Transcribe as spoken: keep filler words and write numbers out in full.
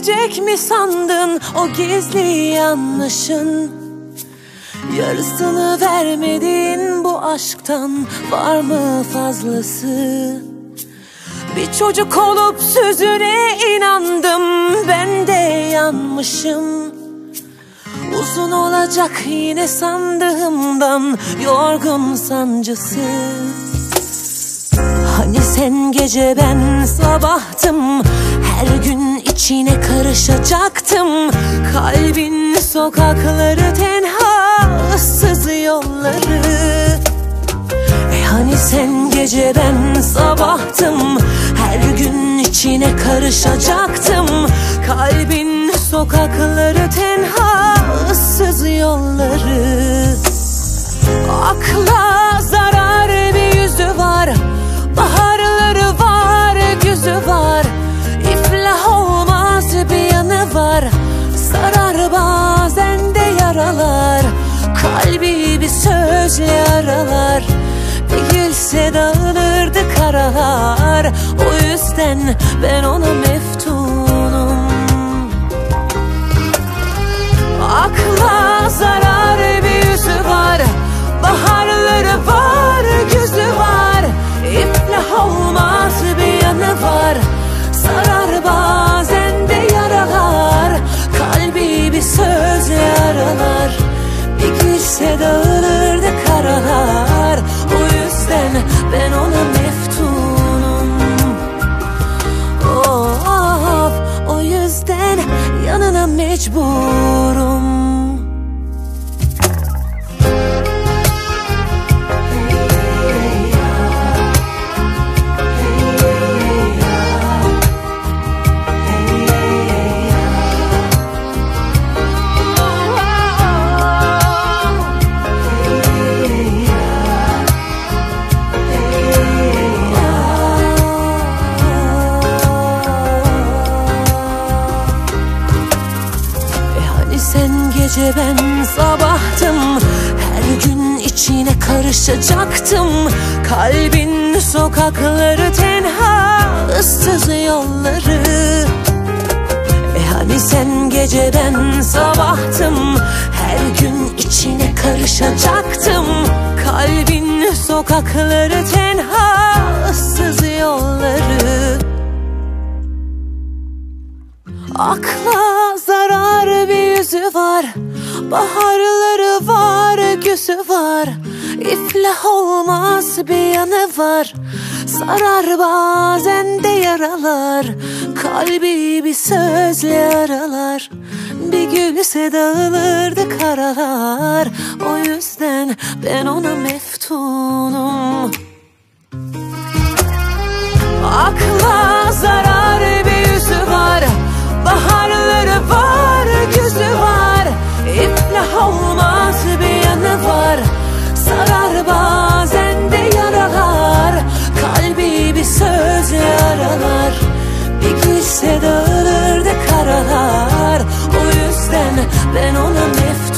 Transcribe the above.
bitecek mi sandın o gizli yanlışın? Yarısını vermedin bu aşktan, var mı fazlası? Bir çocuk olup sözüne inandım, ben de yanmışım. Uzun olacak yine sandığımdan, yorgun sancısı. Hani sen gece ben sabahtım, her gün içine karışacaktım. Kalbin sokakları tenha, ıssız yolları. E hani sen gece ben sabahtım, her gün içine karışacaktım. Kalbin sokakları tenha, ıssız yolları. Akla zarar bir yüzü var, baharları var, güzü var. İflah olmaz bir yanı var, sarar bazen de yaralar. Kalbi bir sözle aralar, bir gülse dağılırdı karalar. O yüzden ben ona meftunum. Akla zarar bir yüzü var, baharları var, güzü var. İflah olmaz bir yanı var, sarar bazen de yaralar. Kalbi bir sözle aralar, bir gülse dağılırdı karalar. O yüzden ben ona meftunum. Oh, o yüzden yanına mecburum. Sen gece ben sabahtım, her gün içine karışacaktım. Kalbin sokakları tenha, ıssız yolları. E hani sen gece ben sabahtım, her gün içine karışacaktım. Kalbin sokakları tenha, ıssız yolları. Akla zarar bir yüzü var, baharları var, güzü var. İflah olmaz bir yanı var, sarar bazen de yaralar. Kalbi bir sözle aralar, bir gülse dağılırdı karalar. O yüzden ben ona meftunum. Akla zarar bir yüzü var, baharları var, güzü var. İflah olmaz bir yanı var, sarar bazen de yaralar. Kalbi bir sözle aralar, bir gülse dağılırdı karalar. O yüzden ben ona meftunum.